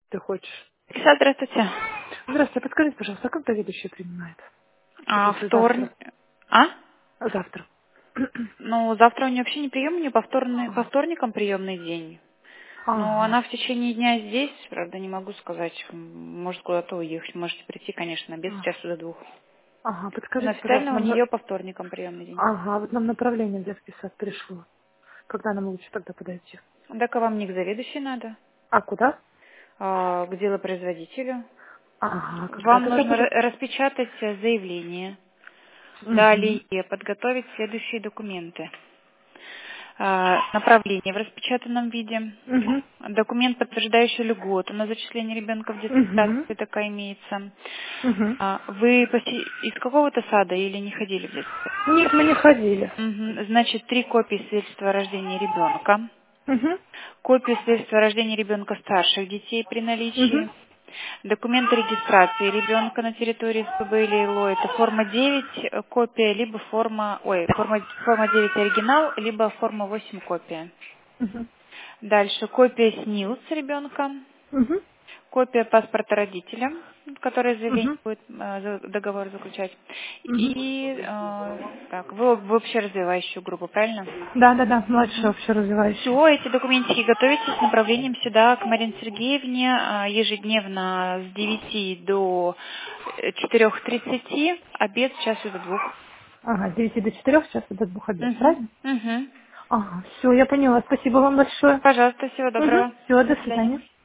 Ты хочешь? Здравствуйте. Здравствуйте, подскажите, пожалуйста, а когда ведущая принимает? Вот если Вторник. завтра. А? А завтра. Ну, завтра у нее вообще не прием, у нее по вторникам приемный день. Но Ага. она в течение дня здесь, правда, не могу сказать. Может куда-то уехать, можете прийти, конечно, без А. часу до 2. Ага, Но подскажите, пожалуйста, официально у нее по вторникам приемный день. Ага, вот нам направление для список пришло. Когда нам лучше тогда подойти? Так а вам не к заведующей надо, А куда? а к делопроизводителю. Ага, когда Вам тогда нужно будет? распечатать заявление. Угу. Далее подготовить следующие документы. Направление в распечатанном виде, Угу. документ, подтверждающий льготу на зачисление ребенка в детский сад, Угу. если такая имеется. Угу. Вы из какого-то сада или не ходили в детский сад? Нет, мы не ходили. Значит, 3 копии свидетельства о рождении ребенка, Угу. копию свидетельства о рождении ребенка старших детей при Угу. наличии, документ регистрации ребенка на территории СПБ или ИЛО, это форма 9 копия, либо форма 9 оригинал, либо форма 8 копия. Угу. Дальше копия СНИЛС ребенка, Угу. копия паспорта родителя, который заявление Угу. будет договор заключать. Угу. И так, вы в общеразвивающую группу, правильно? Да, младшая общеразвивающая. Все, эти документики готовите с направлением сюда к Марине Сергеевне ежедневно с 9 до 4:30, обед с часу до 2. Ага, с 9 до 4 сейчас до 2 обед, Угу, правильно? угу. Ага, все, я поняла. Спасибо вам большое. Пожалуйста, всего Угу, доброго. все, До до свидания. свидания.